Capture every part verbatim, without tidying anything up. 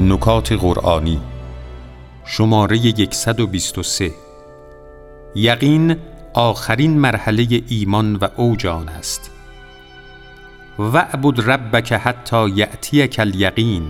نکات قرآنی شماره صد و بیست و سه. یقین آخرین مرحله ایمان و اوج آن است. وَاعْبُدْ رَبَّکَ حتی یأتیک الیقین.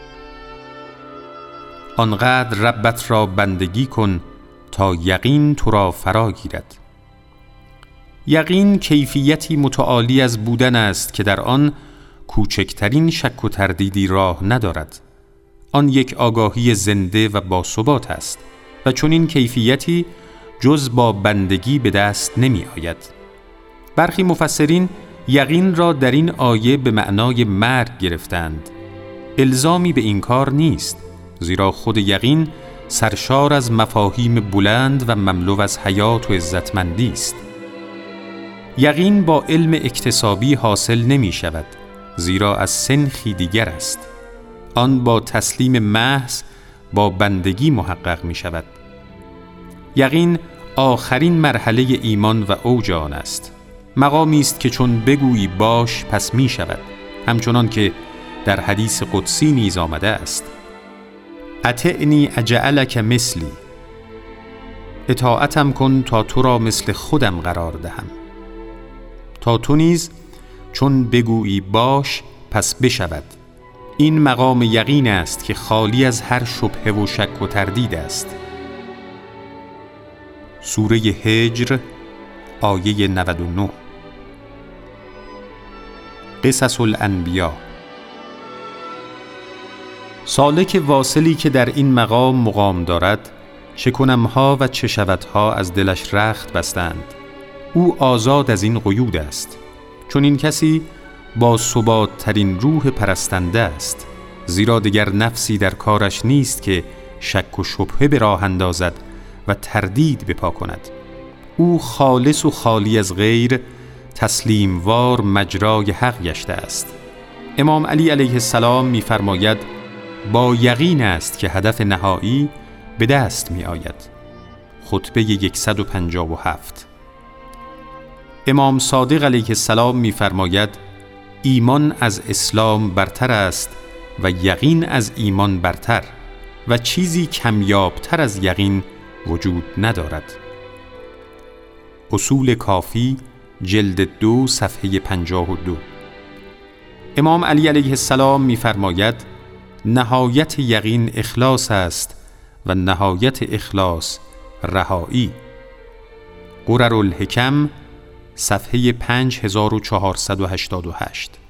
آنقدر ربت را بندگی کن تا یقین تو را فرا گیرد. یقین کیفیتی متعالی از بودن است که در آن کوچکترین شک و تردیدی راه ندارد. آن یک آگاهی زنده و باثبات است و چون این کیفیتی جز با بندگی به دست نمی آید. برخی مفسرین یقین را در این آیه به معنای مرگ گرفتند. الزامی به این کار نیست، زیرا خود یقین سرشار از مفاهیم بلند و مملو از حیات و عزتمندی است. یقین با علم اکتسابی حاصل نمی شود، زیرا از سنخی دیگر است. آن با تسلیم محض با بندگی محقق می شود. یقین آخرین مرحله ایمان و اوج آن است. مقامی است که چون بگویی باش پس می شود، همچنان که در حدیث قدسی نیز آمده است: اطعنی اجعلک مثلی. اطاعتم کن تا تو را مثل خودم قرار دهم. تا تو نیز چون بگویی باش پس بشود. این مقام یقین است که خالی از هر شبهه و شک و تردید است. سوره هجر آیه نود و نه. قصص الانبیا. سالک واصلی که در این مقام مقام دارد، چه کنمها و چه شودها از دلش رخت بستند. او آزاد از این قیود است. چون این کسی با ثبات ترین روح پرستنده است، زیرا دیگر نفسی در کارش نیست که شک و شبهه به راه اندازد و تردید بپا کند. او خالص و خالی از غیر، تسلیم وار مجرای حق گشته است. امام علی علیه السلام می فرماید با یقین است که هدف نهایی به دست می آید. خطبه صد و پنجاه و هفت. امام صادق علیه السلام می فرماید ایمان از اسلام برتر است و یقین از ایمان برتر و چیزی کمیابتر از یقین وجود ندارد. اصول کافی جلد دو صفحه پنجاه و دو. امام علی علیه السلام می فرماید نهایت یقین اخلاص است و نهایت اخلاص رهایی. قرر الحکم صفحه پنج هزار و چهارصد و هشتاد و هشت.